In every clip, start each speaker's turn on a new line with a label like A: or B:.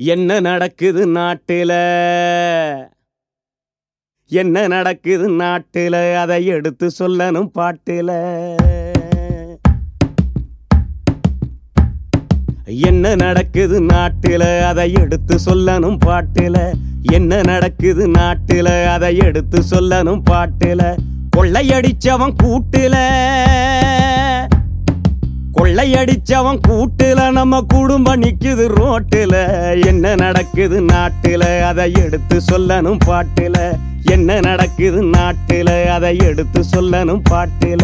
A: என்ன நடக்குது நாட்டில, என்ன நடக்குது நாட்டில, அதை எடுத்து சொல்லணும் பாட்டில. என்ன நடக்குது நாட்டில, அதை எடுத்து சொல்லணும் பாட்டில. என்ன நடக்குது நாட்டில, அதை எடுத்து சொல்லணும் பாட்டில. கொள்ளையடிச்சவன் கூட்டில, கொள்ளையடிச்சவன் கூட்டில, நம்ம குடும்பம் நிக்குது ரோட்டில. என்ன நடக்குது நாட்டில, அதை எடுத்து சொல்லணும் பாட்டில. என்ன நடக்குது நாட்டில, அதை எடுத்து சொல்லணும் பாட்டில.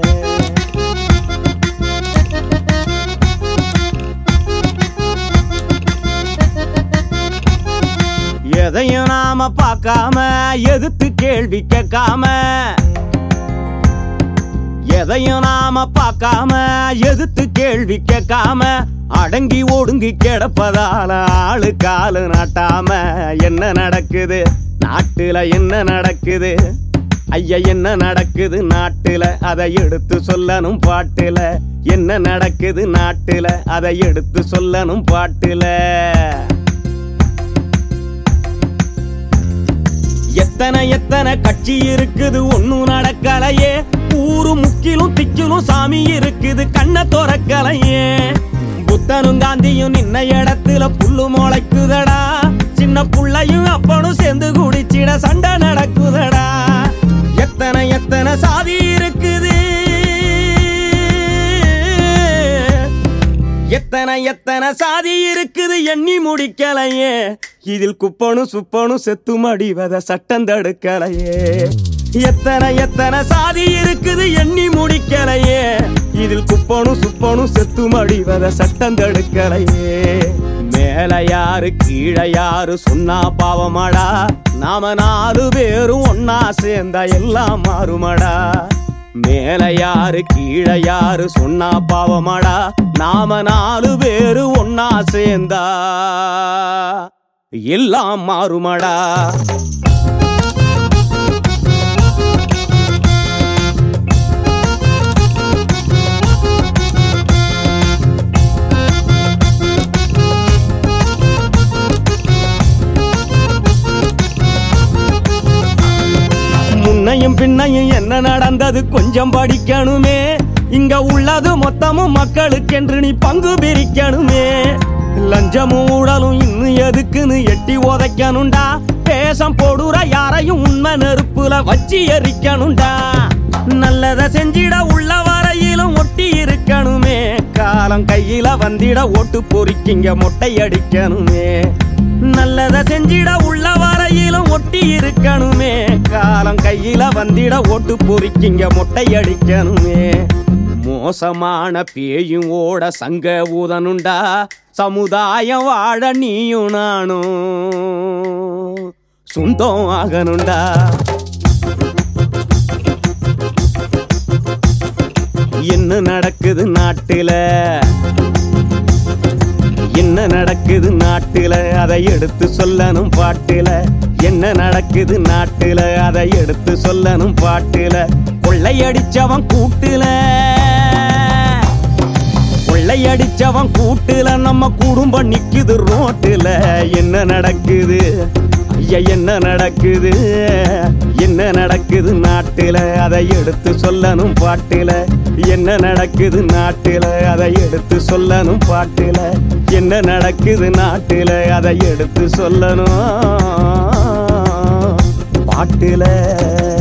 A: எதையும் நாம பார்க்காம, எதிர்த்து கேள்வி கேட்காம, எதையும் நாம பார்க்காம, எதிர்த்து கேள்வி கேட்காம, அடங்கி ஒடுங்கி கிடப்பதால ஆளு காலு நாட்டாம. என்ன நடக்குது நாட்டுல, என்ன நடக்குது ஐயா, என்ன நடக்குது நாட்டுல, அதை எடுத்து சொல்லணும் பாட்டுல. என்ன நடக்குது நாட்டுல, அதை எடுத்து சொல்லணும் பாட்டுல. எத்தனை எத்தனை கட்சி இருக்குது, ஒன்னும் நடக்கலையே. ஊரு முக்கிலும் திக்கிலும் சாமி இருக்குது, கண்ணை துறக்கலையே. புத்தனும் காந்தியும் நின்ன இடத்துல புல்லு முளைக்குதடா. சின்ன புள்ளையும் அப்பனும் சேர்ந்து குடிச்சிட சண்டை நடக்குதடா. எத்தனை எத்தனை சாதி இருக்குது, எத்தனை எத்தனை சாதி இருக்குது, எண்ணி முடிக்கலையே. இதில் குப்பனும் சுப்பனும் செத்து மடிவத சட்டம் தடுக்கலையே. எத்தனை எத்தனை சாதி இருக்குது, எண்ணி முடிக்கலையே. இதில் குப்பனும் சுப்பனும் செத்து மடிவத சட்டம் தடுக்கலையே. மேல யாரு கீழே யாரு சொன்னா பாவமாடா. நாம 4 பேரும் ஒன்னா சேர்ந்தா எல்லாம் மாறுமாடா. மேல யாரு கீழே யாரு சொன்னா பாவமாடா. நாம 4 பேரு ஒன்னா சேர்ந்தா எல்லாம் மாறுமாடா. முன்னையும் பின்னையும் என்ன நடந்தது கொஞ்சம் படிக்கணுமே. இங்க உள்ளது மொத்தமும் மக்களுக்கென்று நீ பங்கு பிரிக்கணுமே. லஞ்சமும் ஊழலும் இன்னும் எதுக்குன்னு எட்டி உதைக்கணுண்டா. பேசம் போடுற யாரையும் உண்மை நெருப்புல வச்சு எரிக்கணுண்டா. நல்லத செஞ்சிட உள்ள வரையிலும் ஒட்டி இருக்கணுமே. காலம் கையில வந்திட ஓட்டு பொறிக்கிங்க மொட்டை அடிக்கணுமே. நல்லத செஞ்சிட உள்ள வரையிலும் ஒட்டி இருக்கணுமே. காலம் கையில வந்திட ஓட்டு பொறிக்கிங்க மொட்டை அடிக்கணுமே. மோசமான பேயும் ஓட சங்க ஊதனுண்டா. சமுதாயம் வாழ நீயும் நானும் சொந்தம் ஆகணுண்டா. என்ன நடக்குது நாட்டில, என்ன நடக்குது நாட்டில, அதை எடுத்து சொல்லணும் பாட்டில. என்ன நடக்குது நாட்டில, அதை எடுத்து சொல்லணும் பாட்டில. கொள்ளையடிச்சவன் கூட்டில, கொள்ளையடிச்சவன் கூட்டில, நம்ம குடும்பம் நிக்குது ரோட்டில. என்ன நடக்குது ஐயா, என்ன நடக்குது, என்ன நடக்குது நாட்டில, அதை எடுத்து சொல்லணும் பாட்டில. என்ன நடக்குது நாட்டில, அதை எடுத்து சொல்லணும் பாட்டில. என்ன நடக்குது நாட்டில, அதை எடுத்து சொல்லணும் பாட்டில.